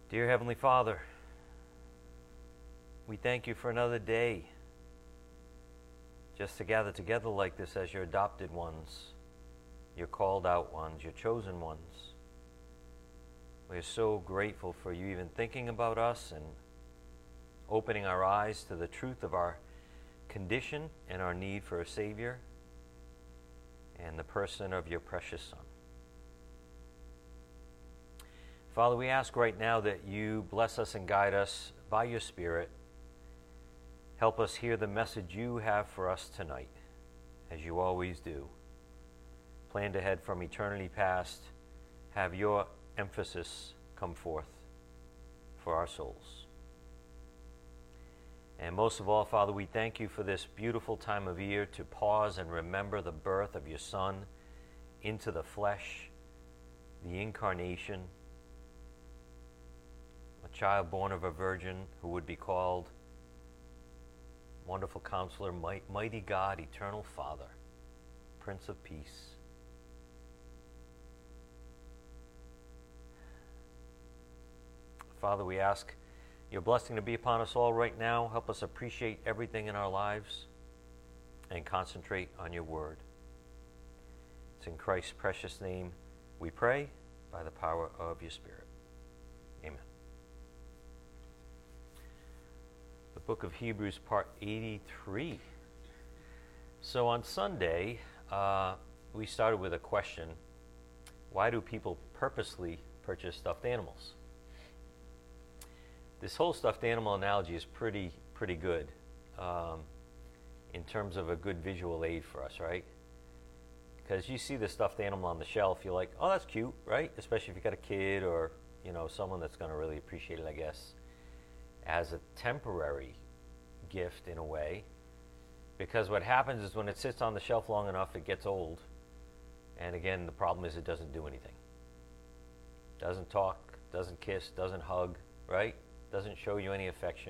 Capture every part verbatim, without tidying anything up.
Dear Heavenly Father, we thank you for another day just to gather together like this as your adopted ones, your called out ones, your chosen ones. We are so grateful for you even thinking about us and opening our eyes to the truth of our condition and our need for a Savior and the person of your precious Son. Father, we ask right now that you bless us and guide us by your Spirit. Help us hear the message you have for us tonight, as you always do. Planned ahead from eternity past, have your emphasis come forth for our souls. And most of all, Father, we thank you for this beautiful time of year to pause and remember the birth of your Son into the flesh, the incarnation, a child born of a virgin who would be called Wonderful Counselor, Mighty God, Eternal Father, Prince of Peace. Father, we ask your blessing to be upon us all right now. Help us appreciate everything in our lives and concentrate on your word. It's in Christ's precious name we pray by the power of your Spirit. Amen. The book of Hebrews, part eighty-three. So on Sunday, uh, we started with a question. Why do people purposely purchase stuffed animals? This whole stuffed animal analogy is pretty pretty good um, in terms of a good visual aid for us, right? Because you see the stuffed animal on the shelf, you're like, oh, that's cute, right? Especially if you got a kid or, you know, someone that's going to really appreciate it, I guess, as a temporary gift in a way. Because what happens is when it sits on the shelf long enough, it gets old. And again, the problem is it doesn't do anything. Doesn't talk, doesn't kiss, doesn't hug, right? Doesn't show you any affection.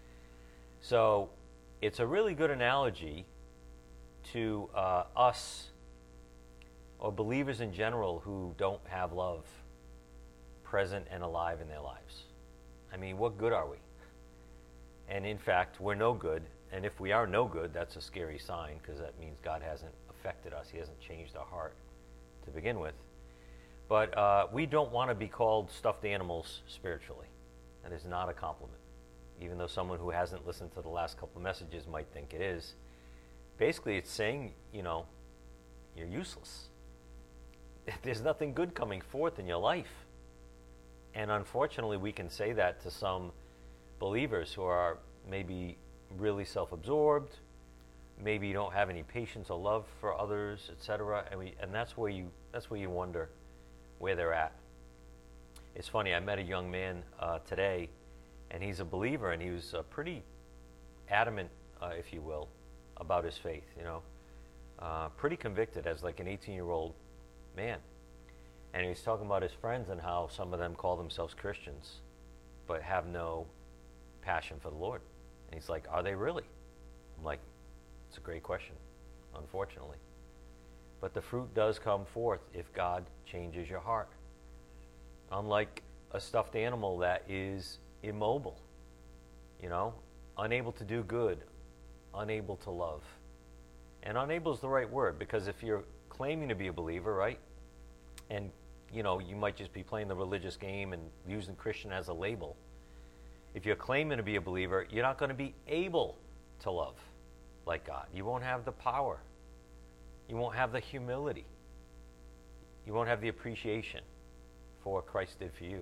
So it's a really good analogy to uh, us or believers in general who don't have love present and alive in their lives. I mean, what good are we? And in fact, we're no good. And if we are no good, that's a scary sign, because that means God hasn't affected us. He hasn't changed our heart to begin with. But uh, we don't want to be called stuffed animals spiritually. That is not a compliment, even though someone who hasn't listened to the last couple of messages might think it is. Basically, it's saying, you know, you're useless. There's nothing good coming forth in your life. And unfortunately, we can say that to some believers who are maybe really self-absorbed, maybe you don't have any patience or love for others, et cetera. And we, and that's where you that's where you wonder where they're at. It's funny, I met a young man uh, today, and he's a believer, and he was uh, pretty adamant, uh, if you will, about his faith, you know, uh, pretty convicted as like an eighteen-year-old man. And he was talking about his friends and how some of them call themselves Christians, but have no passion for the Lord. And he's like, are they really? I'm like, it's a great question, unfortunately. But the fruit does come forth if God changes your heart. Unlike a stuffed animal that is immobile, you know, unable to do good, unable to love. And unable is the right word, because if you're claiming to be a believer, right, and, you know, you might just be playing the religious game and using Christian as a label. If you're claiming to be a believer, you're not going to be able to love like God. You won't have the power. You won't have the humility. You won't have the appreciation for what Christ did for you.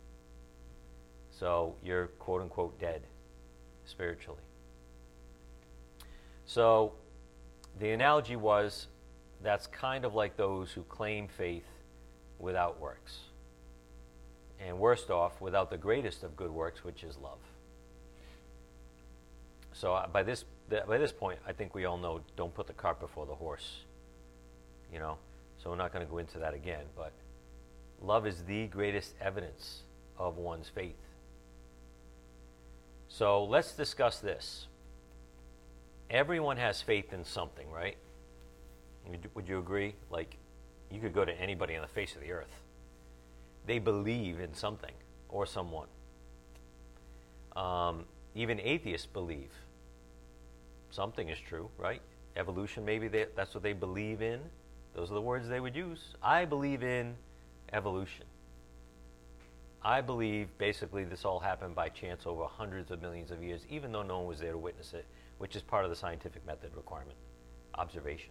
So you're quote-unquote dead spiritually. So the analogy was that's kind of like those who claim faith without works. And worst off, without the greatest of good works, which is love. So uh, by this by this point, I think we all know, don't put the cart before the horse. You know, so we're not going to go into that again, but love is the greatest evidence of one's faith. So let's discuss this. Everyone has faith in something, right? Would you agree? Like, you could go to anybody on the face of the earth. They believe in something or someone. Um, even atheists believe something is true, right? Evolution, maybe they, that's what they believe in. Those are the words they would use. I believe in evolution. I believe basically this all happened by chance over hundreds of millions of years, even though no one was there to witness it, which is part of the scientific method requirement, observation.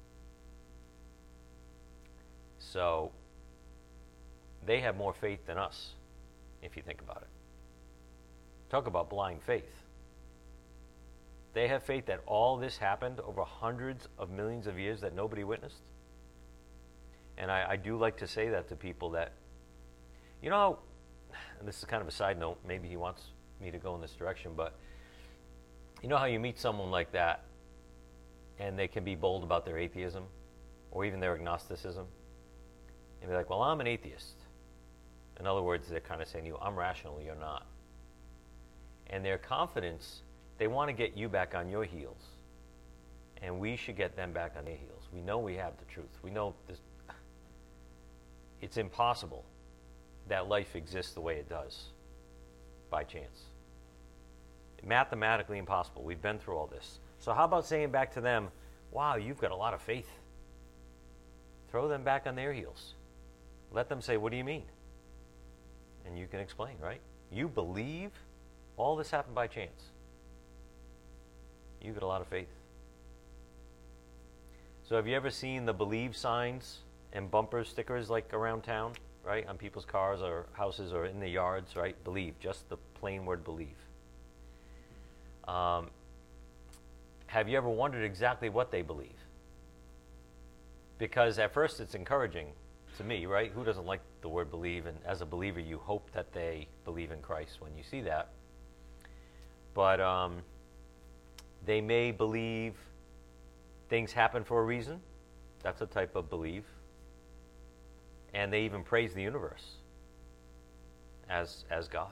So they have more faith than us, if you think about it. Talk about blind faith. They have faith that all this happened over hundreds of millions of years that nobody witnessed. And I, I do like to say that to people that, you know, and this is kind of a side note, maybe he wants me to go in this direction, but you know how you meet someone like that and they can be bold about their atheism or even their agnosticism and be like, well, I'm an atheist. In other words, they're kind of saying to you, I'm rational, you're not. And their confidence, they want to get you back on your heels. And we should get them back on their heels. We know we have the truth. We know this. It's impossible that life exists the way it does by chance. Mathematically impossible. We've been through all this. So how about saying back to them, wow, you've got a lot of faith. Throw them back on their heels. Let them say, what do you mean? And you can explain, right? You believe all this happened by chance. You've got a lot of faith. So have you ever seen the believe signs and bumper stickers like around town, right? On people's cars or houses or in the yards, right? Believe, just the plain word believe. Um, have you ever wondered exactly what they believe? Because at first it's encouraging to me, right? Who doesn't like the word believe? And as a believer, you hope that they believe in Christ when you see that. But um, they may believe things happen for a reason. That's a type of believe. And they even praise the universe as, as God.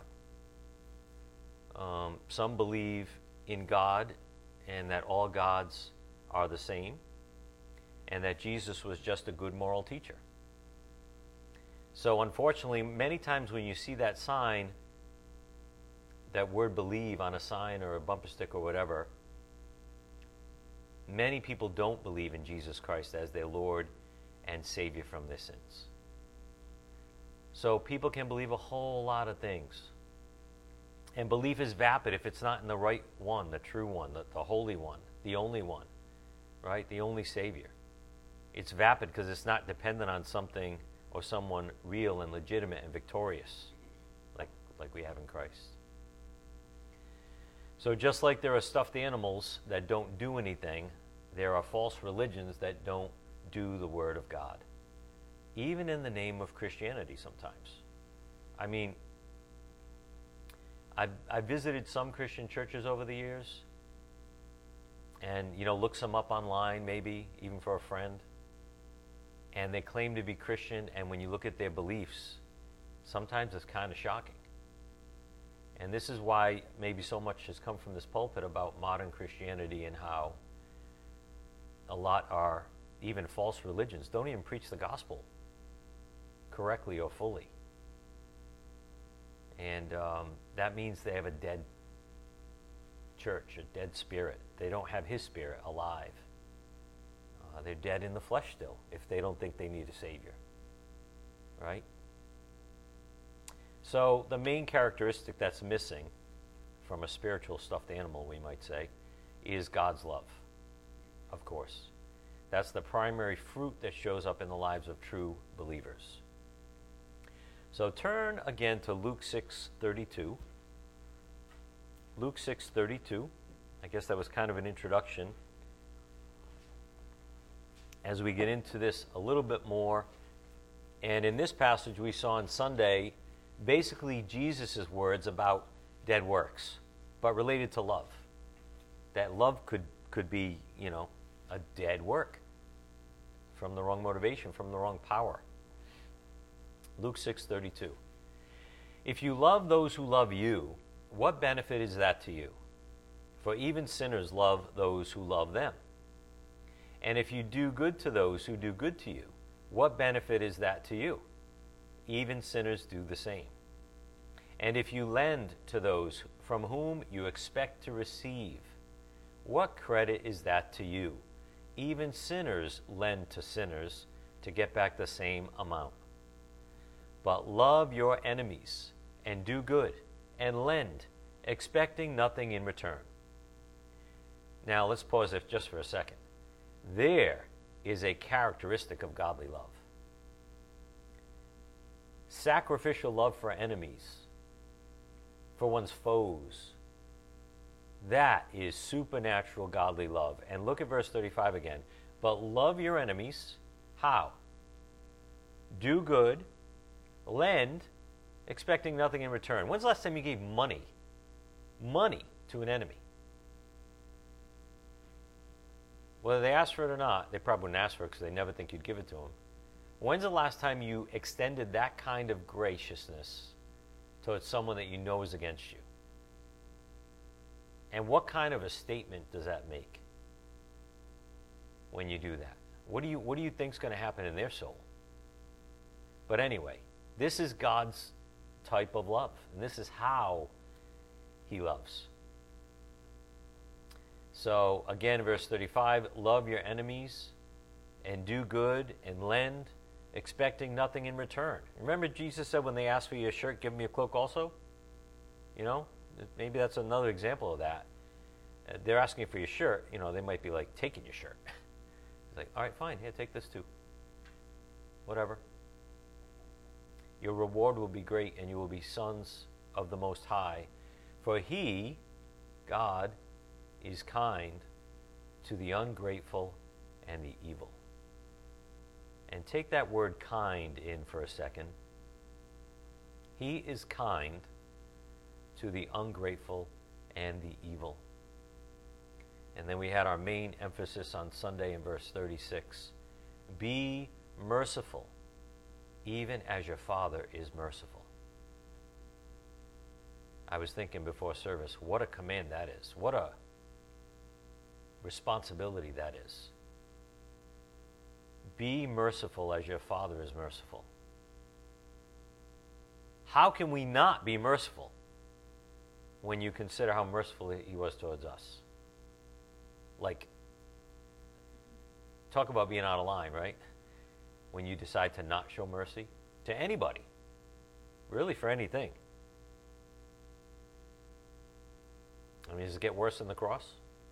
Um, some believe in God and that all gods are the same and that Jesus was just a good moral teacher. So unfortunately, many times when you see that sign, that word believe on a sign or a bumper sticker or whatever, many people don't believe in Jesus Christ as their Lord and Savior from their sins. So people can believe a whole lot of things. And belief is vapid if it's not in the right one, the true one, the, the holy one, the only one, right? The only Savior. It's vapid because it's not dependent on something or someone real and legitimate and victorious like, like we have in Christ. So just like there are stuffed animals that don't do anything, there are false religions that don't do the Word of God. Even in the name of Christianity sometimes. I mean, I've, I've visited some Christian churches over the years and, you know, look some up online maybe, even for a friend. And they claim to be Christian, and when you look at their beliefs, sometimes it's kind of shocking. And this is why maybe so much has come from this pulpit about modern Christianity and how a lot are even false religions don't even preach the gospel correctly or fully. And um, that means they have a dead church, a dead spirit. They don't have His Spirit alive. Uh, they're dead in the flesh still if they don't think they need a Savior. Right? So the main characteristic that's missing from a spiritual stuffed animal, we might say, is God's love, of course. That's the primary fruit that shows up in the lives of true believers. So turn again to Luke six thirty-two. Luke six thirty-two. I guess that was kind of an introduction. As we get into this a little bit more, and in this passage we saw on Sunday, basically Jesus' words about dead works, but related to love. That love could, could be, you know, a dead work from the wrong motivation, from the wrong power. Luke six thirty-two. If you love those who love you, what benefit is that to you? For even sinners love those who love them. And if you do good to those who do good to you, what benefit is that to you? Even sinners do the same. And if you lend to those from whom you expect to receive. What credit is that to you? Even sinners lend to sinners to get back the same amount. But love your enemies and do good and lend, expecting nothing in return. Now let's pause it just for a second. There is a characteristic of godly love. Sacrificial love for enemies, for one's foes. That is supernatural godly love. And look at verse thirty-five again. But love your enemies. How? Do good, lend, expecting nothing in return. When's the last time you gave money, money to an enemy? Whether they ask for it or not, they probably wouldn't ask for it because they never think you'd give it to them. When's the last time you extended that kind of graciousness towards someone that you know is against you? And what kind of a statement does that make when you do that? What do you, what do you think is going to happen in their soul? But anyway, this is God's type of love, and this is how he loves. So again, verse thirty-five, love your enemies and do good and lend, expecting nothing in return. Remember Jesus said when they ask for your shirt, give me a cloak also? You know, maybe that's another example of that. Uh, they're asking for your shirt, you know, they might be like taking your shirt. It's like, all right, fine, here, take this too. Whatever. Your reward will be great, and you will be sons of the Most High. For he, God, is kind to the ungrateful and the evil. And take that word kind in for a second. He is kind to the ungrateful and the evil. And then we had our main emphasis on Sunday in verse thirty-six. Be merciful, even as your Father is merciful. I was thinking before service, what a command that is. What a responsibility that is. Be merciful as your Father is merciful. How can we not be merciful when you consider how merciful he was towards us? Like, talk about being out of line, right? When you decide to not show mercy to anybody, really for anything. I mean, does it get worse than the cross?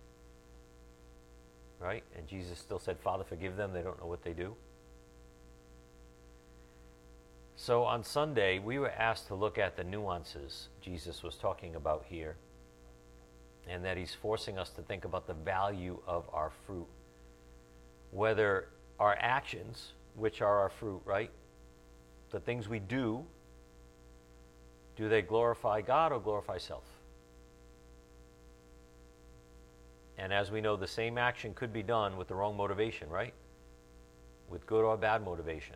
Right? And Jesus still said, Father, forgive them, they don't know what they do. So on Sunday, we were asked to look at the nuances Jesus was talking about here, and that he's forcing us to think about the value of our fruit. Whether our actions, which are our fruit, right? The things we do, do they glorify God or glorify self? And as we know, the same action could be done with the wrong motivation, right? With good or bad motivation.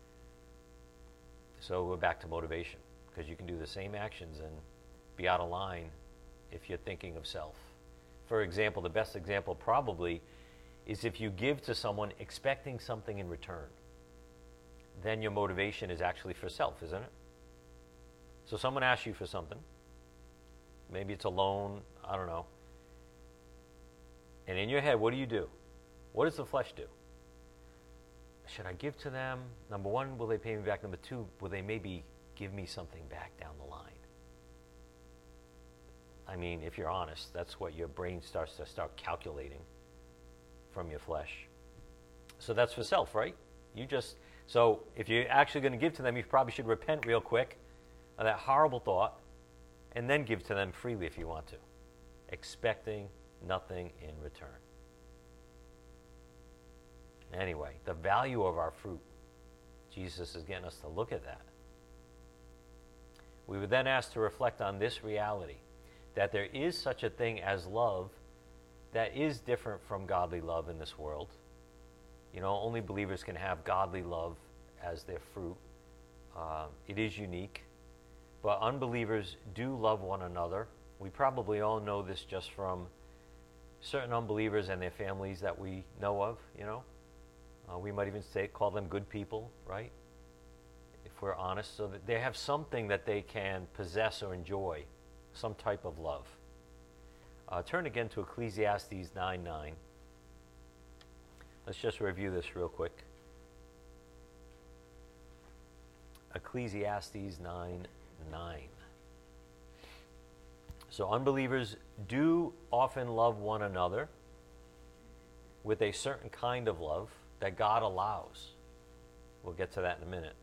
So we're back to motivation, because you can do the same actions and be out of line if you're thinking of self. For example, the best example probably is if you give to someone expecting something in return. Then your motivation is actually for self, isn't it? So someone asks you for something. Maybe it's a loan, I don't know. And in your head, what do you do? What does the flesh do? Should I give to them? Number one, will they pay me back? Number two, will they maybe give me something back down the line? I mean, if you're honest, that's what your brain starts to start calculating from your flesh. So that's for self, right? You just, so if you're actually going to give to them, you probably should repent real quick of that horrible thought and then give to them freely if you want to, expecting nothing in return. Anyway, the value of our fruit, Jesus is getting us to look at that. We were then asked to reflect on this reality, that there is such a thing as love that is different from godly love in this world. You know, only believers can have godly love as their fruit. Uh, it is unique. But unbelievers do love one another. We probably all know this just from certain unbelievers and their families that we know of, you know. Uh, we might even say, call them good people, right? If we're honest, so that they have something that they can possess or enjoy some type of love. Uh, turn again to Ecclesiastes nine nine. Let's just review this real quick. Ecclesiastes nine nine. So unbelievers do often love one another with a certain kind of love that God allows. We'll get to that in a minute.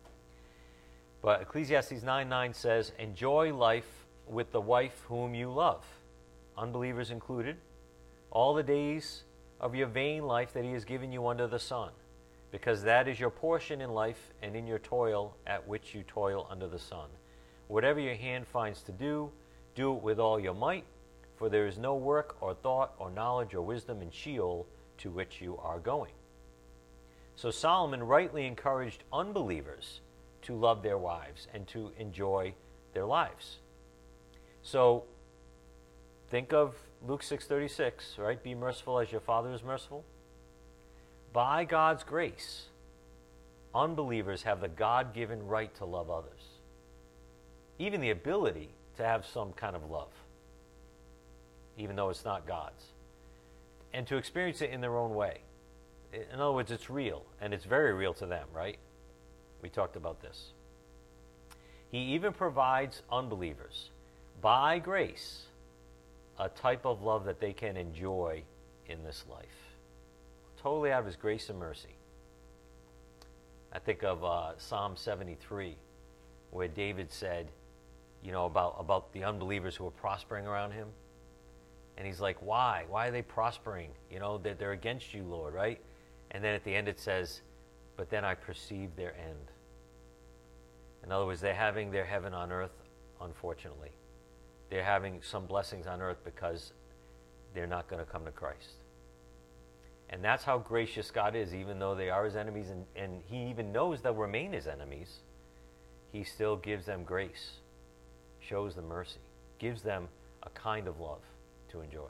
But Ecclesiastes nine nine says, enjoy life with the wife whom you love, unbelievers included, all the days of your vain life that he has given you under the sun, because that is your portion in life and in your toil at which you toil under the sun. Whatever your hand finds to do, do it with all your might, for there is no work or thought or knowledge or wisdom in Sheol to which you are going. So Solomon rightly encouraged unbelievers to love their wives and to enjoy their lives. So think of Luke six thirty-six, right? Be merciful as your Father is merciful. By God's grace, unbelievers have the God-given right to love others, even the ability to have some kind of love, even though it's not God's, and to experience it in their own way. In other words, it's real, and it's very real to them, right? We talked about this. He even provides unbelievers, by grace, a type of love that they can enjoy in this life, totally out of his grace and mercy. I think of uh, Psalm seventy-three, where David said, you know, about, about the unbelievers who are prospering around him. And he's like, why? Why are they prospering? You know, they're, they're against you, Lord, right? And then at the end it says, but then I perceive their end. In other words, they're having their heaven on earth, unfortunately. They're having some blessings on earth because they're not going to come to Christ. And that's how gracious God is, even though they are his enemies, and, and he even knows they'll remain his enemies. He still gives them grace, shows them mercy, gives them a kind of love to enjoy.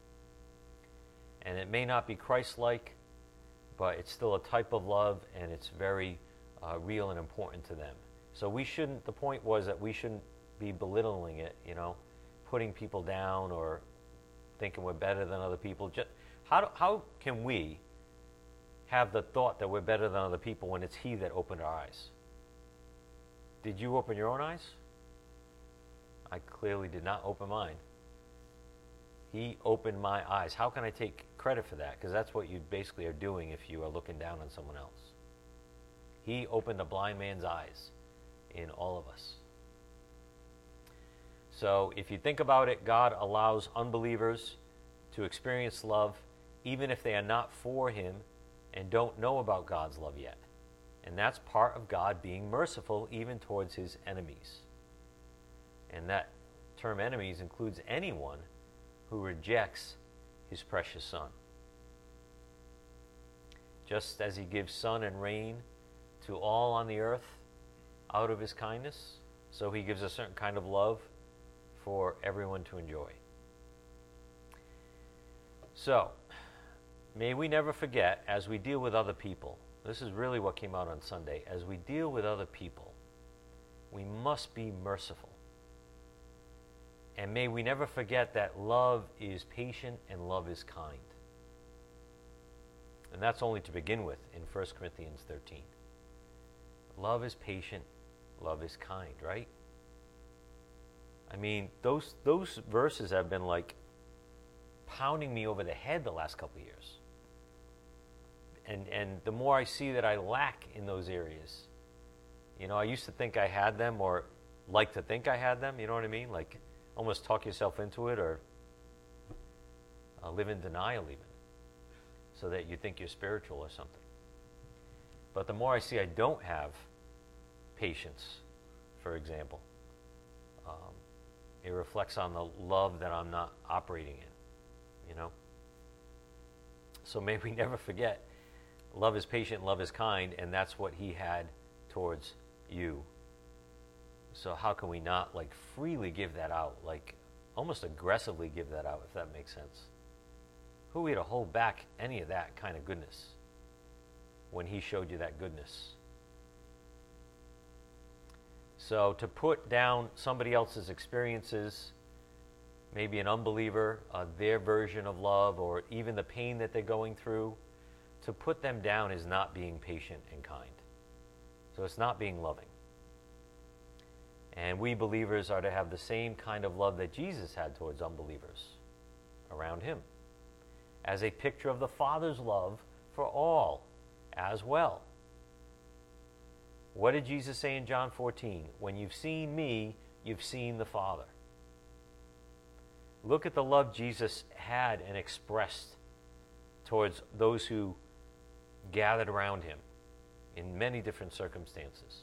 And it may not be Christ-like, but it's still a type of love, and it's very uh, real and important to them. So we shouldn't, the point was that we shouldn't be belittling it, you know, putting people down or thinking we're better than other people. Just, how, do, how can we have the thought that we're better than other people when it's he that opened our eyes? Did you open your own eyes? I clearly did not open mine. He opened my eyes. How can I take credit for that? Because that's what you basically are doing if you are looking down on someone else. He opened a blind man's eyes in all of us. So if you think about it, God allows unbelievers to experience love even if they are not for him and don't know about God's love yet. And that's part of God being merciful even towards his enemies. And that term enemies includes anyone who rejects his precious Son. Just as he gives sun and rain to all on the earth out of his kindness, so he gives a certain kind of love for everyone to enjoy. So, may we never forget, as we deal with other people, this is really what came out on Sunday, as we deal with other people, we must be merciful. And may we never forget that love is patient and love is kind. And that's only to begin with in First Corinthians thirteen. Love is patient, love is kind, right? I mean, those those verses have been like pounding me over the head the last couple of years. And and the more I see that I lack in those areas, you know, I used to think I had them, or like to think I had them, you know what I mean? Like almost talk yourself into it, or uh, live in denial even, so that you think you're spiritual or something. But the more I see I don't have patience, for example, um, it reflects on the love that I'm not operating in, you know? So may we never forget, love is patient, love is kind, and that's what he had towards you. So how can we not like freely give that out, like almost aggressively give that out, if that makes sense? Who are we to hold back any of that kind of goodness when he showed you that goodness? So to put down somebody else's experiences, maybe an unbeliever, uh, their version of love, or even the pain that they're going through, to put them down is not being patient and kind. So it's not being loving. And we believers are to have the same kind of love that Jesus had towards unbelievers around him, as a picture of the Father's love for all as well. What did Jesus say in John fourteen? When you've seen me, you've seen the Father. Look at the love Jesus had and expressed towards those who gathered around him in many different circumstances.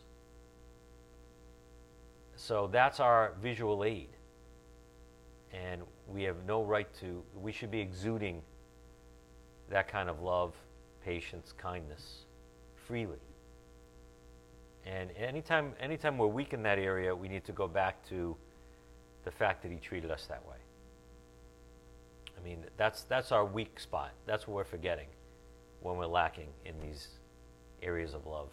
So that's our visual aid. And we have no right to, we should be exuding that kind of love, patience, kindness freely. And anytime, anytime we're weak in that area, we need to go back to the fact that he treated us that way. I mean, that's, that's our weak spot. That's what we're forgetting when we're lacking in these areas of love.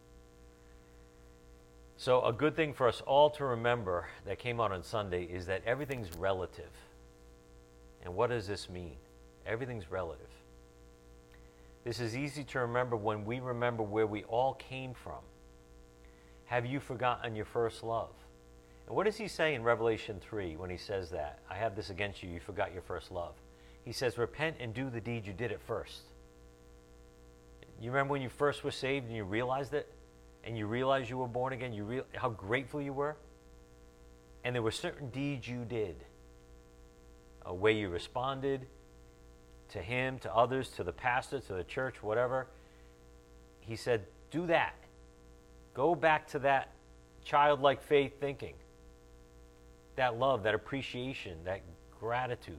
So a good thing for us all to remember that came out on Sunday is that everything's relative. And what does this mean? Everything's relative. This is easy to remember when we remember where we all came from. Have you forgotten your first love? And what does he say in Revelation three when he says that? I have this against you, you forgot your first love. He says, repent and do the deed you did at first. You remember when you first were saved and you realized it? And you realized you were born again? You real, how grateful you were? And there were certain deeds you did. A way you responded to him, to others, to the pastor, to the church, whatever. He said, do that. Go back to that childlike faith thinking. That love, that appreciation, that gratitude.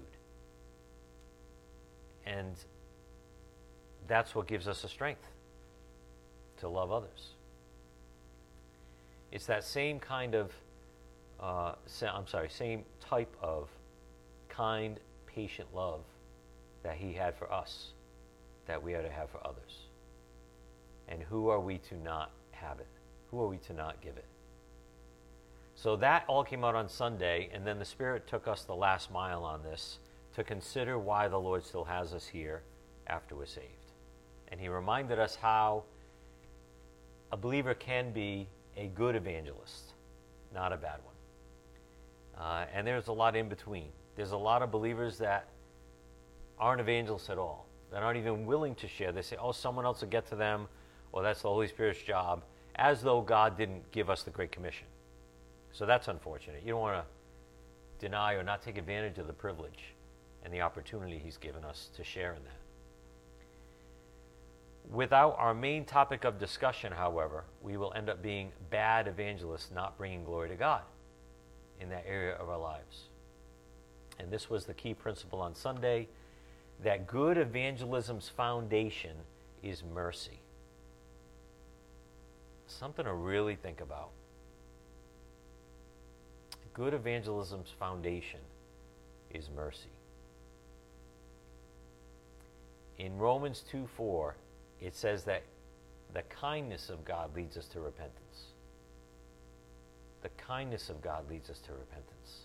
And that's what gives us the strength to love others. It's that same kind of, uh, I'm sorry, same type of kind, patient love that he had for us that we are to have for others. And who are we to not have it? Who are we to not give it? So that all came out on Sunday, and then the Spirit took us the last mile on this to consider why the Lord still has us here after we're saved. And he reminded us how a believer can be a good evangelist, not a bad one. Uh, and there's a lot in between. There's a lot of believers that aren't evangelists at all, that aren't even willing to share. They say, oh, someone else will get to them, or that's the Holy Spirit's job, as though God didn't give us the Great Commission. So that's unfortunate. You don't want to deny or not take advantage of the privilege and the opportunity he's given us to share in that. Without our main topic of discussion, however, we will end up being bad evangelists, not bringing glory to God in that area of our lives. And this was the key principle on Sunday, that good evangelism's foundation is mercy. Something to really think about. Good evangelism's foundation is mercy. In Romans two four, it says that the kindness of God leads us to repentance. The kindness of God leads us to repentance.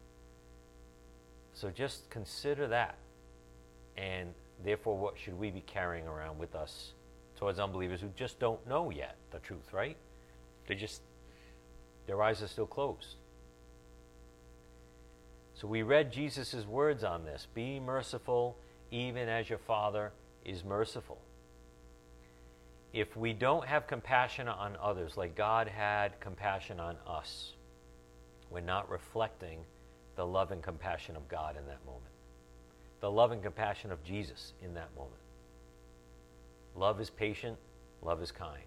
So just consider that. And therefore, what should we be carrying around with us towards unbelievers who just don't know yet the truth, right? They just, their eyes are still closed. So we read Jesus' words on this. Be merciful, even as your Father is merciful. If we don't have compassion on others like God had compassion on us, we're not reflecting the love and compassion of God in that moment. The love and compassion of Jesus in that moment. Love is patient. Love is kind.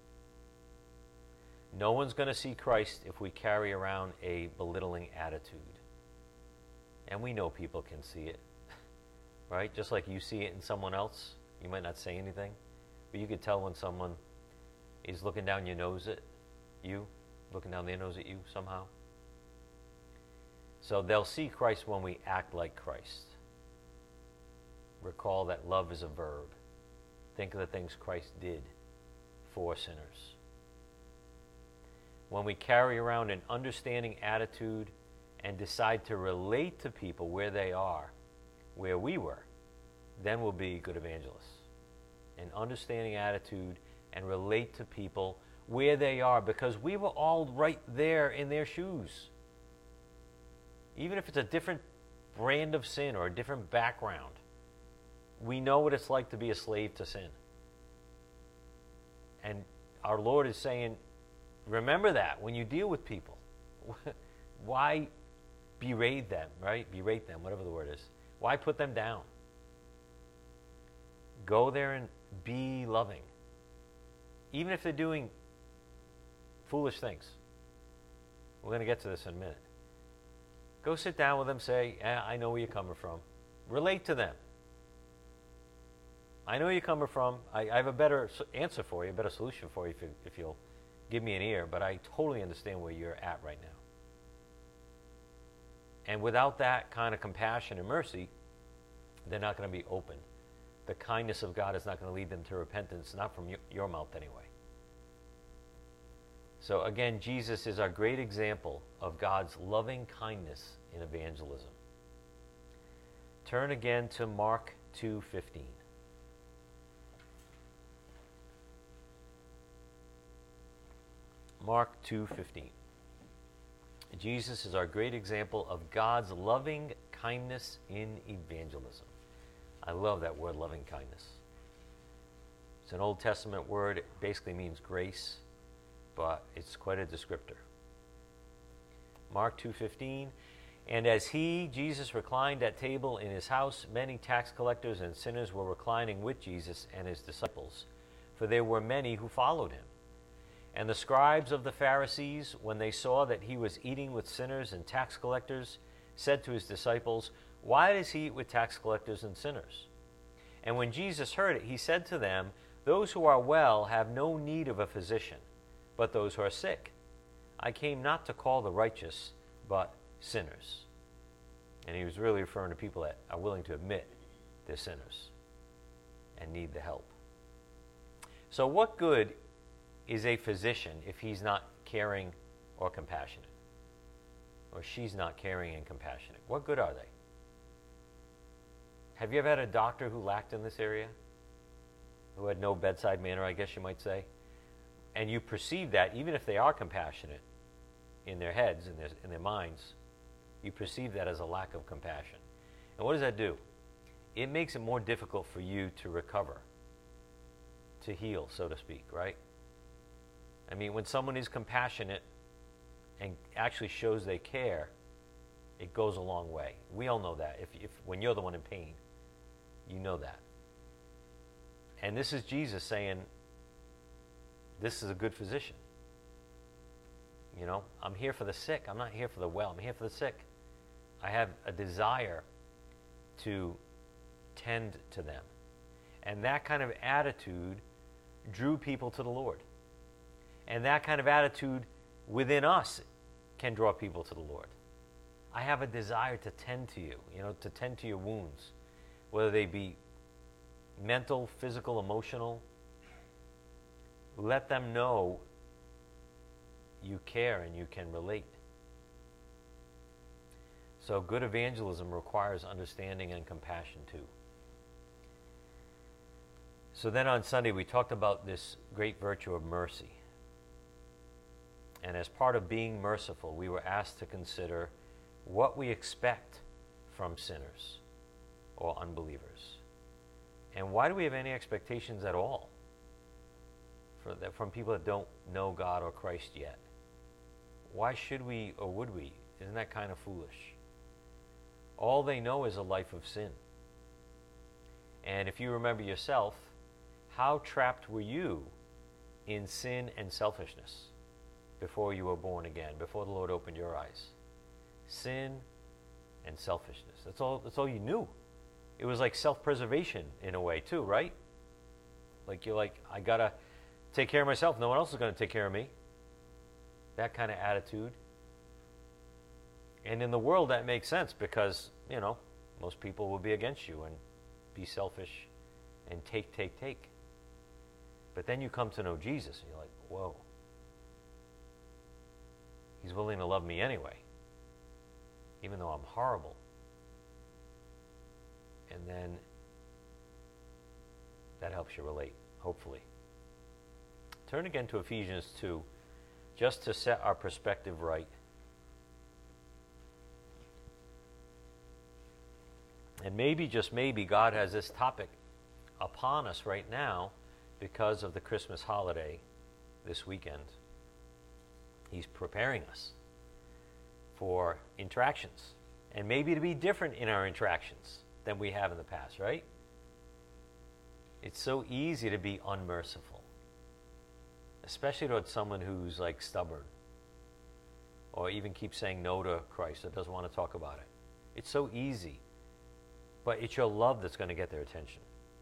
No one's going to see Christ if we carry around a belittling attitude. And we know people can see it, right? Just like you see it in someone else. You might not say anything, but you could tell when someone is looking down your nose at you, looking down their nose at you somehow. So they'll see Christ when we act like Christ. Recall that love is a verb. Think of the things Christ did for sinners. when we carry around an understanding attitude and decide to relate to people where they are, where we were, then we'll be good evangelists. An understanding attitude and relate to people where they are, because we were all right there in their shoes. Even if it's a different brand of sin or a different background, we know what it's like to be a slave to sin. And our Lord is saying, remember that when you deal with people. Why berate them, right? Berate them, whatever the word is. Why put them down? Go there and be loving. Even if they're doing foolish things. We're going to get to this in a minute. Go sit down with them, say, eh, I know where you're coming from. Relate to them. I know where you're coming from. I, I have a better answer for you, a better solution for you if, you if you'll give me an ear, but I totally understand where you're at right now. And without that kind of compassion and mercy, they're not going to be open. The kindness of God is not going to lead them to repentance, not from your, your mouth anyway. So again, Jesus is our great example of God's loving kindness in evangelism. Turn again to Mark two fifteen. Mark two fifteen. Jesus is our great example of God's loving kindness in evangelism. I love that word, loving kindness. It's an Old Testament word. It basically means grace, but it's quite a descriptor. Mark two fifteen. And as he, Jesus, reclined at table in his house, many tax collectors and sinners were reclining with Jesus and his disciples, for there were many who followed him. And the scribes of the Pharisees, when they saw that he was eating with sinners and tax collectors, said to his disciples, Why does he eat with tax collectors and sinners? And when Jesus heard it, he said to them, Those who are well have no need of a physician, but those who are sick. I came not to call the righteous, but sinners. And he was really referring to people that are willing to admit they're sinners and need the help. So what good is a physician if he's not caring or compassionate? Or she's not caring and compassionate? What good are they? Have you ever had a doctor who lacked in this area? Who had no bedside manner, I guess you might say? And you perceive that, even if they are compassionate in their heads, in their, in their minds, you perceive that as a lack of compassion. And what does that do? It makes it more difficult for you to recover, to heal, so to speak, right? I mean, when someone is compassionate and actually shows they care, it goes a long way. We all know that. If, if when you're the one in pain, you know that. And this is Jesus saying, this is a good physician. You know, I'm here for the sick. I'm not here for the well. I'm here for the sick. I have a desire to tend to them. And that kind of attitude drew people to the Lord. And that kind of attitude within us can draw people to the Lord. I have a desire to tend to you, you know, to tend to your wounds, whether they be mental, physical, emotional. Let them know you care and you can relate. So good evangelism requires understanding and compassion too. So then on Sunday we talked about this great virtue of mercy. And as part of being merciful, we were asked to consider what we expect from sinners or unbelievers. And why do we have any expectations at all for that, from people that don't know God or Christ yet? Why should we or would we? Isn't that kind of foolish? All they know is a life of sin. And if you remember yourself, how trapped were you in sin and selfishness before you were born again, before the Lord opened your eyes? Sin and selfishness. That's all, that's all you knew. It was like self-preservation in a way too, right? Like you're like, I gotta take care of myself. No one else is going to take care of me. That kind of attitude. And in the world that makes sense because, you know, most people will be against you and be selfish and take, take, take. But then you come to know Jesus and you're like, whoa. He's willing to love me anyway, even though I'm horrible. And then that helps you relate, hopefully. Turn again to Ephesians two, just to set our perspective right. And maybe, just maybe, God has this topic upon us right now because of the Christmas holiday this weekend. He's preparing us for interactions, and maybe to be different in our interactions than we have in the past, right? It's so easy to be unmerciful, especially towards someone who's like stubborn or even keeps saying no to Christ or doesn't want to talk about it. It's so easy, but it's your love that's going to get their attention.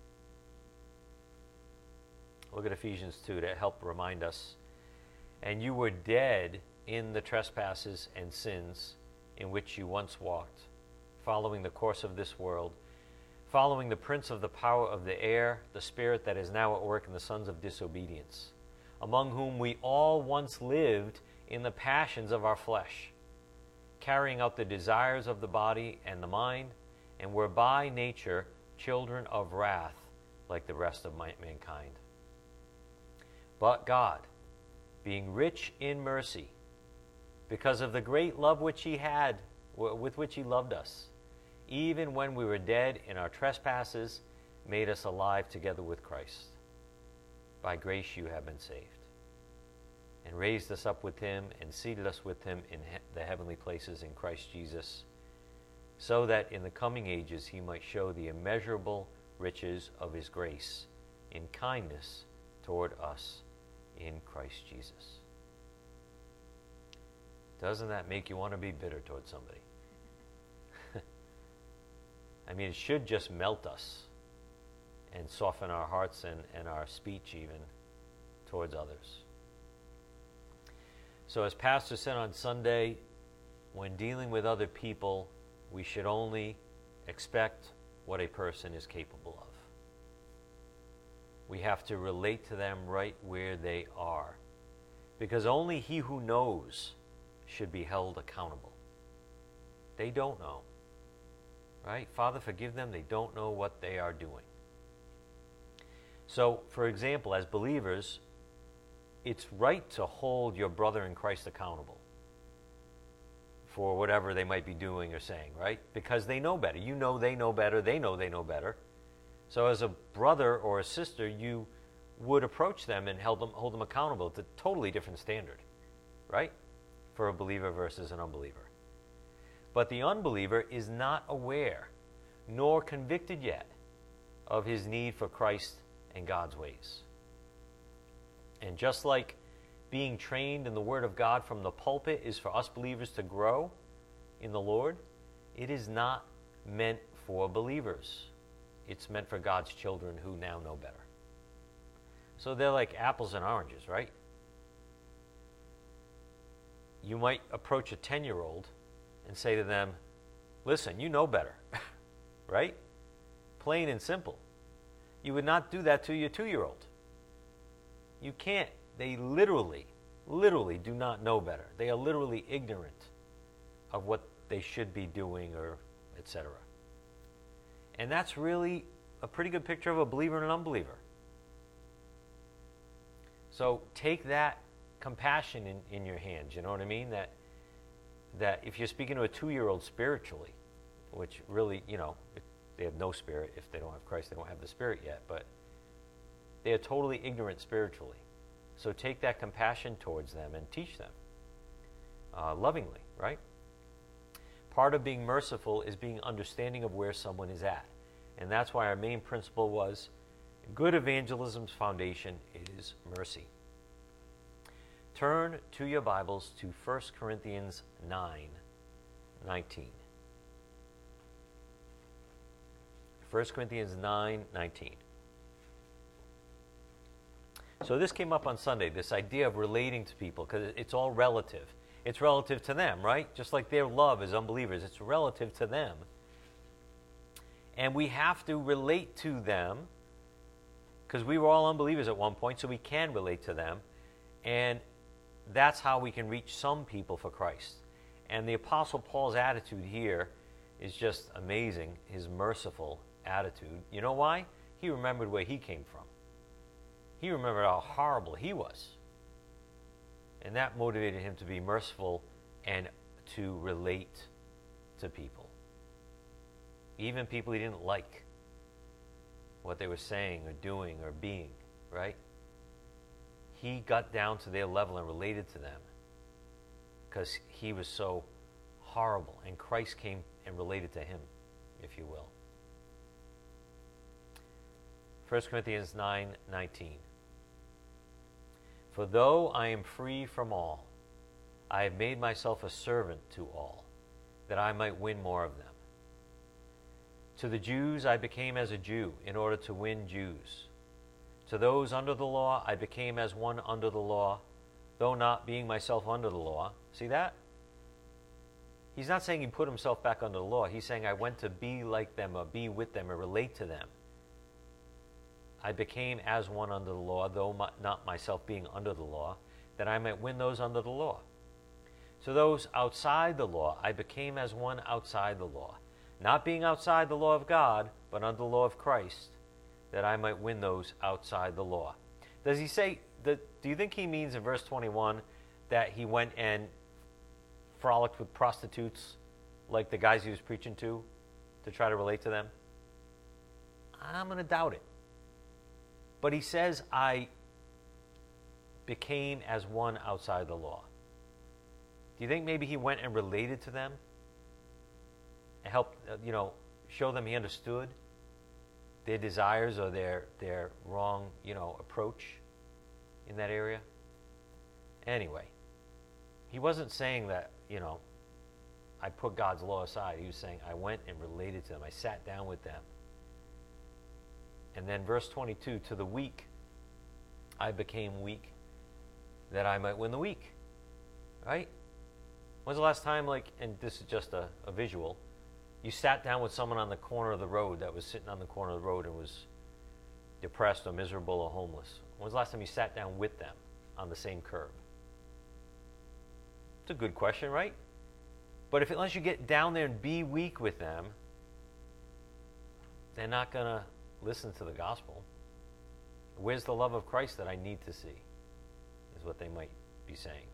Look at Ephesians two to help remind us. And you were dead in the trespasses and sins in which you once walked, following the course of this world, following the prince of the power of the air, the spirit that is now at work in the sons of disobedience, among whom we all once lived in the passions of our flesh, carrying out the desires of the body and the mind, and were by nature children of wrath like the rest of mankind. But God, being rich in mercy, because of the great love which he had, with which he loved us, even when we were dead in our trespasses, made us alive together with Christ. By grace you have been saved, and raised us up with him, and seated us with him in he- the heavenly places in Christ Jesus, so that in the coming ages he might show the immeasurable riches of his grace in kindness toward us in Christ Jesus. Doesn't that make you want to be bitter towards somebody? I mean, it should just melt us and soften our hearts and, and our speech even towards others. So as Pastor said on Sunday, when dealing with other people, we should only expect what a person is capable of. We have to relate to them right where they are, because only he who knows should be held accountable. They don't know, right? Father, forgive them. They don't know what they are doing. So, for example, as believers, it's right to hold your brother in Christ accountable for whatever they might be doing or saying, right? Because they know better. You know they know better. They know they know better. So as a brother or a sister, you would approach them and hold them, hold them accountable. It's a totally different standard, right? For a believer versus an unbeliever. But the unbeliever is not aware nor convicted yet of his need for Christ and God's ways. And just like being trained in the Word of God from the pulpit is for us believers to grow in the Lord, it is not meant for believers. It's meant for God's children who now know better. So they're like apples and oranges, right? You might approach a ten-year-old and say to them, listen, you know better, right? Plain and simple. You would not do that to your two-year-old. You can't. They literally, literally do not know better. They are literally ignorant of what they should be doing, or et cetera. And that's really a pretty good picture of a believer and an unbeliever. So take that compassion in, in your hands, you know what I mean? That that if you're speaking to a two-year-old spiritually, which really, you know, they have no spirit. If they don't have Christ, they don't have the Spirit yet. But they are totally ignorant spiritually. So take that compassion towards them and teach them uh, lovingly, right? Part of being merciful is being understanding of where someone is at. And that's why our main principle was good evangelism's foundation is mercy. Turn to your Bibles to First Corinthians nine nineteen. First Corinthians nine nineteen. So this came up on Sunday, this idea of relating to people, because it's all relative. It's relative to them, right? Just like their love as unbelievers, it's relative to them. And we have to relate to them, because we were all unbelievers at one point, so we can relate to them. And that's how we can reach some people for Christ. And the Apostle Paul's attitude here is just amazing, his merciful attitude. You know why? He remembered where he came from. He remembered how horrible he was. And that motivated him to be merciful and to relate to people. Even people he didn't like, what they were saying or doing or being, right? He got down to their level and related to them because he was so horrible. And Christ came and related to him, if you will. First Corinthians nine nineteen. For though I am free from all, I have made myself a servant to all, that I might win more of them. To the Jews I became as a Jew, in order to win Jews. To those under the law I became as one under the law, though not being myself under the law. See that? He's not saying he put himself back under the law. He's saying I went to be like them, or be with them, or relate to them. I became as one under the law, though my, not myself being under the law, that I might win those under the law. To those outside the law, I became as one outside the law, not being outside the law of God, but under the law of Christ, that I might win those outside the law. Does he say, that, do you think he means in verse twenty-one that he went and frolicked with prostitutes like the guys he was preaching to, to try to relate to them? I'm going to doubt it. But he says, I became as one outside the law. Do you think maybe he went and related to them? And helped, uh, you know, show them he understood their desires or their, their wrong, you know, approach in that area? Anyway, he wasn't saying that, you know, I put God's law aside. He was saying, I went and related to them. I sat down with them. And then verse twenty-two, to the weak, I became weak, that I might win the weak. Right? When's the last time, like, and this is just a, a visual, you sat down with someone on the corner of the road that was sitting on the corner of the road and was depressed or miserable or homeless? When's the last time you sat down with them on the same curb? It's a good question, right? But if unless you get down there and be weak with them, they're not going to listen to the gospel. Where's the love of Christ that I need to see? Is what they might be saying.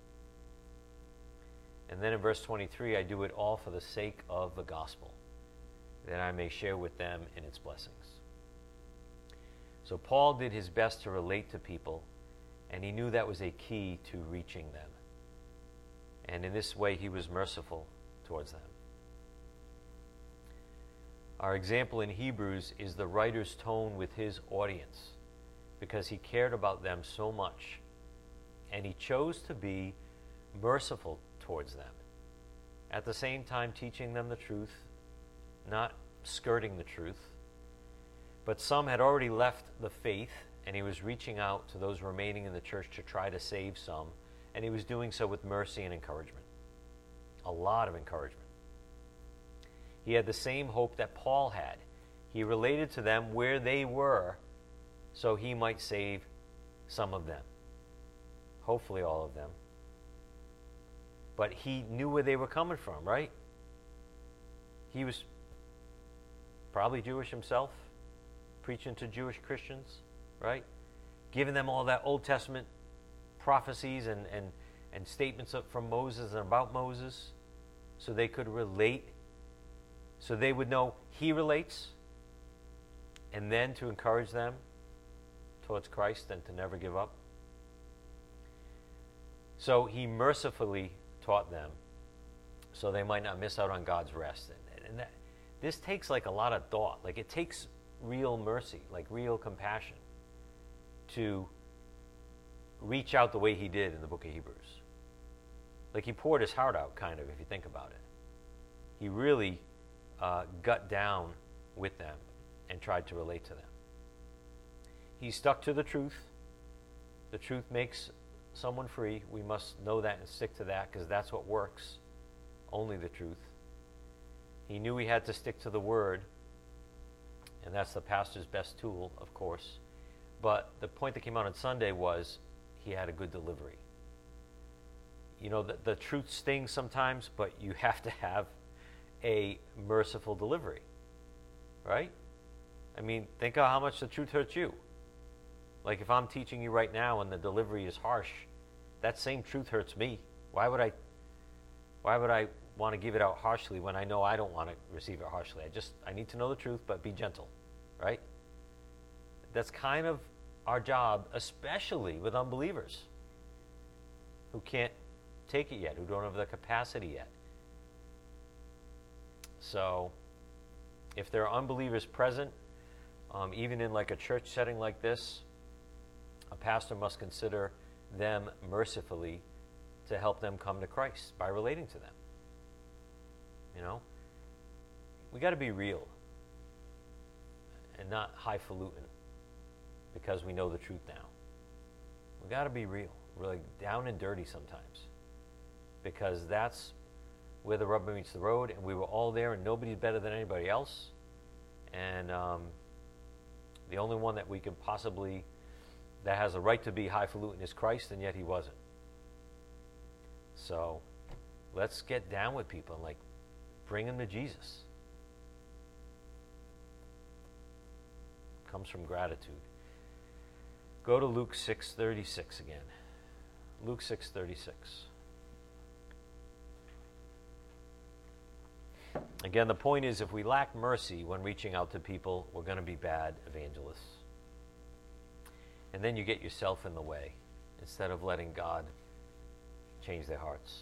And then in verse twenty-three, I do it all for the sake of the gospel, that I may share with them in its blessings. So Paul did his best to relate to people, and he knew that was a key to reaching them. And in this way, he was merciful towards them. Our example in Hebrews is the writer's tone with his audience, because he cared about them so much, and he chose to be merciful towards them, at the same time teaching them the truth, not skirting the truth. But some had already left the faith, and he was reaching out to those remaining in the church to try to save some, and he was doing so with mercy and encouragement. A lot of encouragement. He had the same hope that Paul had. He related to them where they were so he might save some of them. Hopefully all of them. But he knew where they were coming from, right? He was probably Jewish himself, preaching to Jewish Christians, right? Giving them all that Old Testament prophecies and, and, and statements of, from Moses and about Moses so they could relate, so they would know he relates, and then to encourage them towards Christ and to never give up. So he mercifully taught them so they might not miss out on God's rest. And, and that, this takes like a lot of thought. Like it takes real mercy, like real compassion to reach out the way he did in the book of Hebrews. Like he poured his heart out, kind of, if you think about it. He really uh, got down with them and tried to relate to them. He stuck to the truth. The truth makes someone free. We must know that and stick to that because that's what works. Only the truth. He knew he had to stick to the word, and that's the pastor's best tool, of course. But the point that came out on Sunday was he had a good delivery. you know, the, the truth stings sometimes, but you have to have a merciful delivery, right? I mean, think of how much the truth hurts you. Like if I'm teaching you right now and the delivery is harsh, that same truth hurts me. Why would I, why would I want to give it out harshly when I know I don't want to receive it harshly? I just, I need to know the truth, but be gentle, right? That's kind of our job, especially with unbelievers who can't take it yet, who don't have the capacity yet. So if there are unbelievers present, um, even in like a church setting like this, a pastor must consider them mercifully to help them come to Christ by relating to them. You know, we got to be real and not highfalutin because we know the truth now. We got to be real, really down and dirty sometimes, because that's where the rubber meets the road, and we were all there, and nobody's better than anybody else. And um, the only one that we could possibly, that has a right to be highfalutin is Christ, and yet he wasn't. So let's get down with people and like bring them to Jesus. Comes from gratitude. Go to Luke six thirty-six again. Luke six thirty-six. Again, the point is, if we lack mercy when reaching out to people, we're going to be bad evangelists. And then you get yourself in the way instead of letting God change their hearts.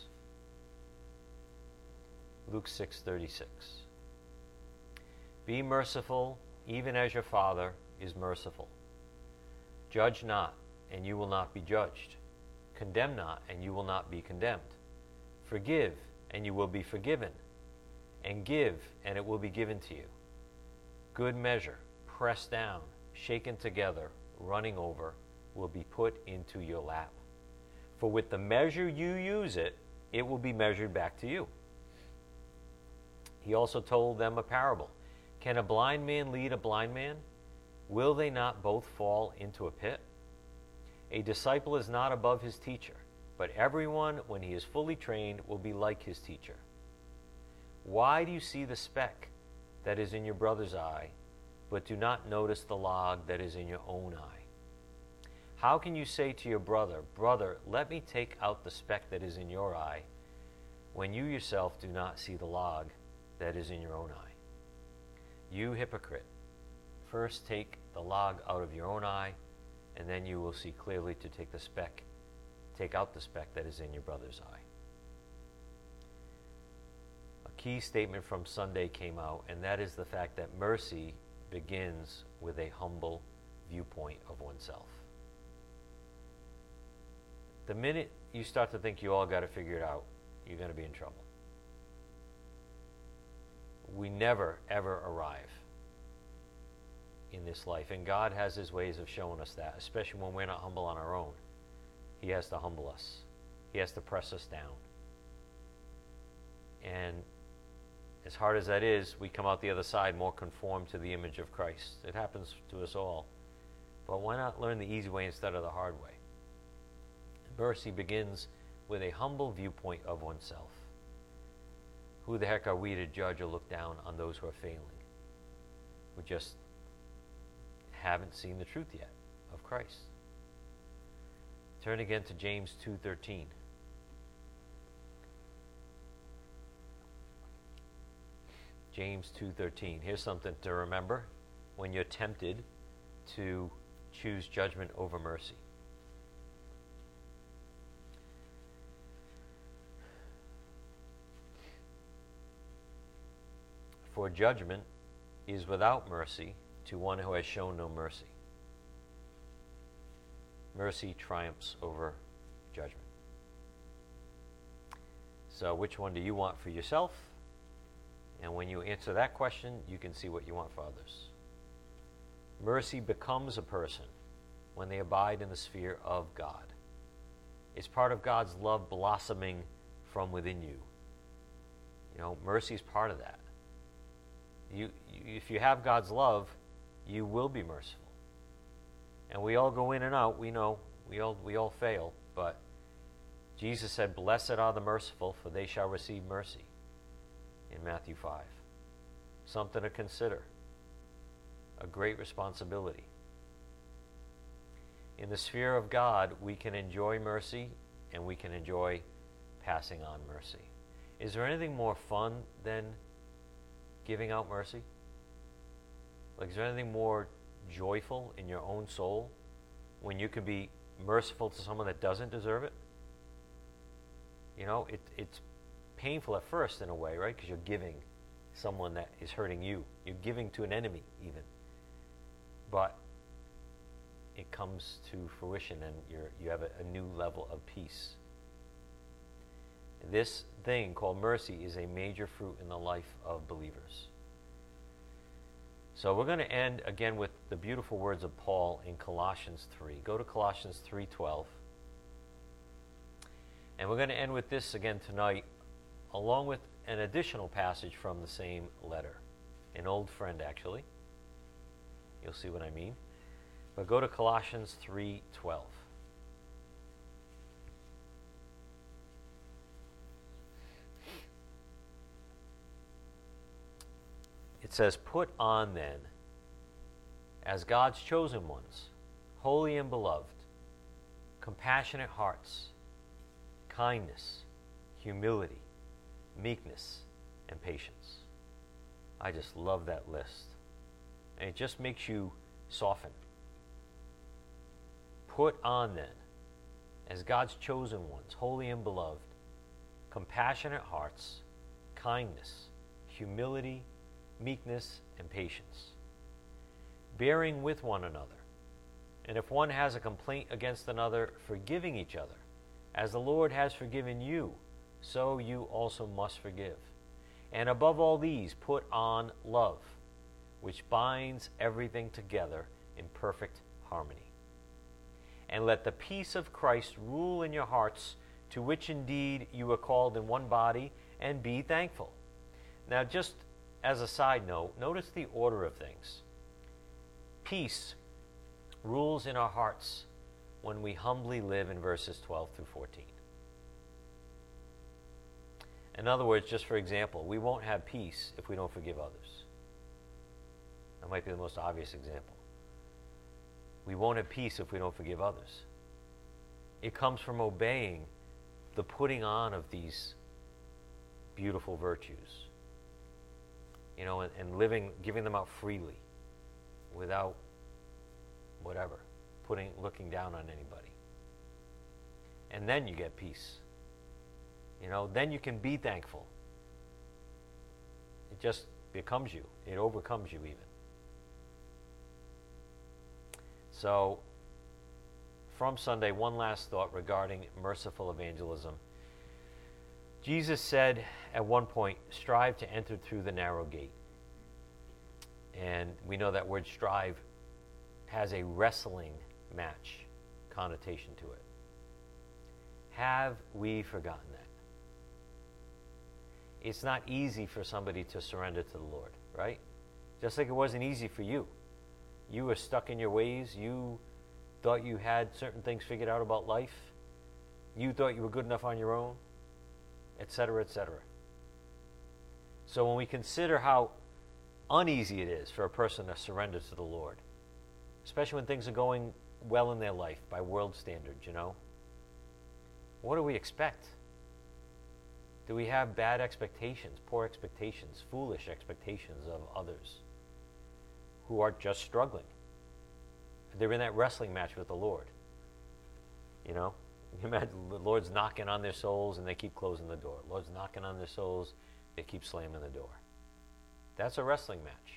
Luke six thirty-six. Be merciful, even as your Father is merciful. Judge not, and you will not be judged. Condemn not, and you will not be condemned. Forgive, and you will be forgiven. And give, and it will be given to you. Good measure, pressed down, shaken together, running over, will be put into your lap. For with the measure you use it, it will be measured back to you. He also told them a parable. Can a blind man lead a blind man? Will they not both fall into a pit? A disciple is not above his teacher, but everyone, when he is fully trained, will be like his teacher. Why do you see the speck that is in your brother's eye, but do not notice the log that is in your own eye? How can you say to your brother, Brother, let me take out the speck that is in your eye, when you yourself do not see the log that is in your own eye? You hypocrite, first take the log out of your own eye, and then you will see clearly to take the speck, take out the speck that is in your brother's eye. A key statement from Sunday came out, and that is the fact that mercy begins with a humble viewpoint of oneself. The minute you start to think you all got to figure it out, you're going to be in trouble. We never, ever arrive in this life, and God has his ways of showing us that, especially when we're not humble on our own. He has to humble us. He has to press us down. And as hard as that is, we come out the other side more conformed to the image of Christ. It happens to us all. But why not learn the easy way instead of the hard way? Mercy begins with a humble viewpoint of oneself. Who the heck are we to judge or look down on those who are failing? We just haven't seen the truth yet of Christ. Turn again to James two thirteen. James two thirteen. Here's something to remember when you're tempted to choose judgment over mercy. For judgment is without mercy to one who has shown no mercy. Mercy triumphs over judgment. So which one do you want for yourself? And when you answer that question, you can see what you want for others. Mercy becomes a person when they abide in the sphere of God. It's part of God's love blossoming from within you. You know, mercy is part of that. You, you, if you have God's love, you will be merciful. And we all go in and out. We know we all we all fail, but Jesus said, "Blessed are the merciful, for they shall receive mercy," in Matthew five. Something to consider. A great responsibility. In the sphere of God, we can enjoy mercy and we can enjoy passing on mercy. Is there anything more fun than giving out mercy? Like, is there anything more joyful in your own soul when you can be merciful to someone that doesn't deserve it? You know, it, it's painful at first in a way, right? Because you're giving someone that is hurting you. You're giving to an enemy even. But it comes to fruition and you're, you have a, a new level of peace. This thing called mercy is a major fruit in the life of believers. So we're going to end again with the beautiful words of Paul in Colossians three. Go to Colossians three twelve. And we're going to end with this again tonight, along with an additional passage from the same letter. An old friend, actually. You'll see what I mean. But go to Colossians three twelve. It says, "Put on then, as God's chosen ones, holy and beloved, compassionate hearts, kindness, humility, meekness, and patience." I just love that list. And it just makes you soften. Put on then, as God's chosen ones, holy and beloved, compassionate hearts, kindness, humility, meekness, and patience, bearing with one another. And if one has a complaint against another, forgiving each other. As the Lord has forgiven you, so you also must forgive. And above all these, put on love, which binds everything together in perfect harmony. And let the peace of Christ rule in your hearts, to which indeed you are called in one body, and be thankful. Now, just as a side note, notice the order of things. Peace rules in our hearts when we humbly live in verses twelve through fourteen. In other words, just for example, we won't have peace if we don't forgive others. That might be the most obvious example. We won't have peace if we don't forgive others. It comes from obeying the putting on of these beautiful virtues. You know, and, and living, giving them out freely, without whatever, putting, looking down on anybody. And then you get peace. You know, then you can be thankful. It just becomes you. It overcomes you even. So, from Sunday, one last thought regarding merciful evangelism. Jesus said at one point, "Strive to enter through the narrow gate." And we know that word strive has a wrestling match connotation to it. Have we forgotten that? It's not easy for somebody to surrender to the Lord, right? Just like it wasn't easy for you. You were stuck in your ways. You thought you had certain things figured out about life. You thought you were good enough on your own, et cetera, et cetera. So when we consider how uneasy it is for a person to surrender to the Lord, especially when things are going well in their life by world standards, you know, what do we expect? Do we have bad expectations, poor expectations, foolish expectations of others who are just struggling? They're in that wrestling match with the Lord. You know, you imagine the Lord's knocking on their souls and they keep closing the door. The Lord's knocking on their souls, they keep slamming the door. That's a wrestling match.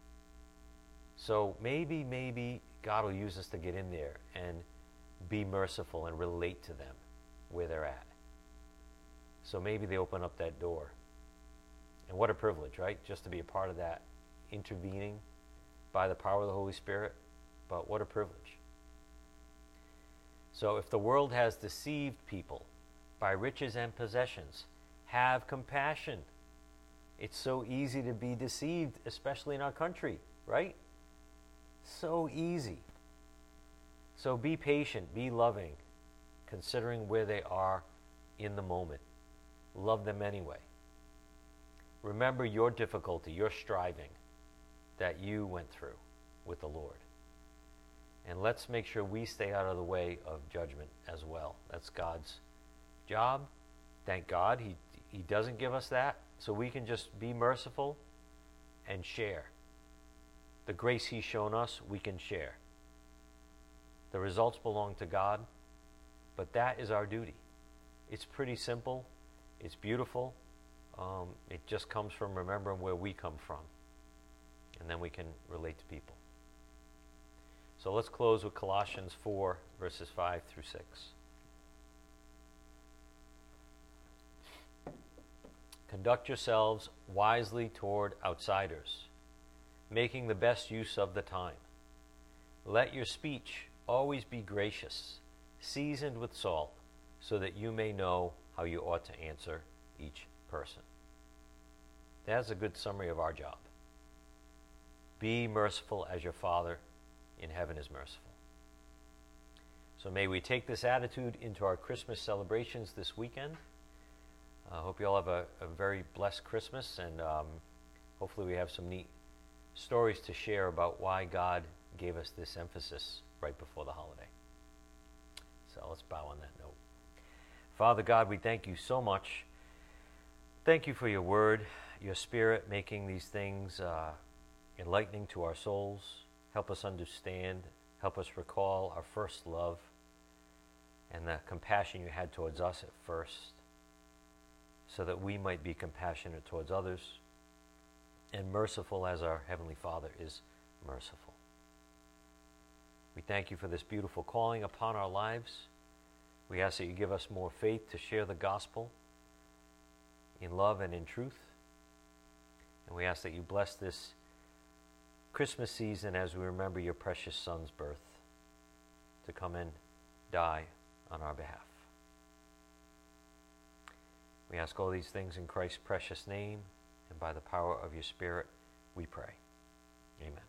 So maybe, maybe God will use us to get in there and be merciful and relate to them where they're at. So maybe they open up that door. And what a privilege, right? Just to be a part of that, intervening by the power of the Holy Spirit. But what a privilege. So if the world has deceived people by riches and possessions, have compassion. It's so easy to be deceived, especially in our country, right? So easy. So be patient, be loving, considering where they are in the moment. Love them anyway. Remember your difficulty, your striving that you went through with the Lord. And let's make sure we stay out of the way of judgment as well. That's God's job. Thank God he, he doesn't give us that, so we can just be merciful and share. The grace he's shown us, we can share. The results belong to God, but that is our duty. It's pretty simple. It's beautiful. Um, it just comes from remembering where we come from. And then we can relate to people. So let's close with Colossians four, verses five through six. Conduct yourselves wisely toward outsiders, making the best use of the time. Let your speech always be gracious, seasoned with salt, so that you may know how you ought to answer each person. That's a good summary of our job. Be merciful as your Father in heaven is merciful. So may we take this attitude into our Christmas celebrations this weekend. I uh, hope you all have a, a very blessed Christmas, and um, hopefully we have some neat stories to share about why God gave us this emphasis right before the holiday. So let's bow on that note. Father God, we thank you so much. Thank you for your word, your Spirit making these things uh, enlightening to our souls. Help us understand. Help us recall our first love and the compassion you had towards us at first, so that we might be compassionate towards others and merciful as our Heavenly Father is merciful. We thank you for this beautiful calling upon our lives. We ask that you give us more faith to share the gospel in love and in truth. And we ask that you bless this Christmas season as we remember your precious Son's birth to come and die on our behalf. We ask all these things in Christ's precious name, and by the power of your Spirit, we pray. Amen.